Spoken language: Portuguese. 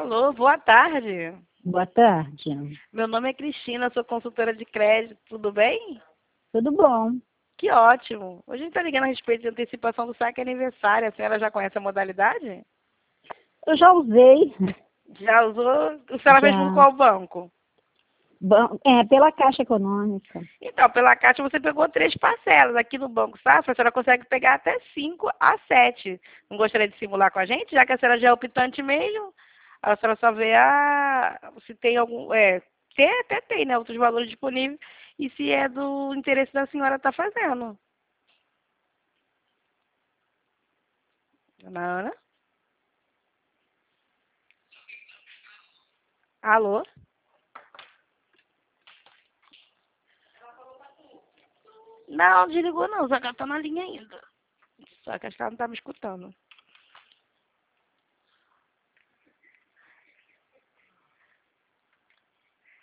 Alô, boa tarde. Boa tarde. Meu nome é Cristina, sou consultora de crédito, tudo bem? Tudo bom? Que ótimo. Hoje a gente está ligando a respeito de antecipação do saque aniversário. A senhora já conhece a modalidade? Eu já usei, Já usou? A senhora fez por já. qual banco? Pela Caixa Econômica. Então, pela Caixa você pegou 3 parcelas. Aqui no Banco Safra, a senhora consegue pegar até 5 a 7. Não gostaria de simular com a gente? Já que a senhora já é optante mesmo, a senhora só vê se tem algum... até tem, né? Outros valores disponíveis. E se é do interesse da senhora estar fazendo. Dona Ana? Alô? Não, desligou não. Só que ela tá na linha ainda. Só que acho que ela não tá me escutando.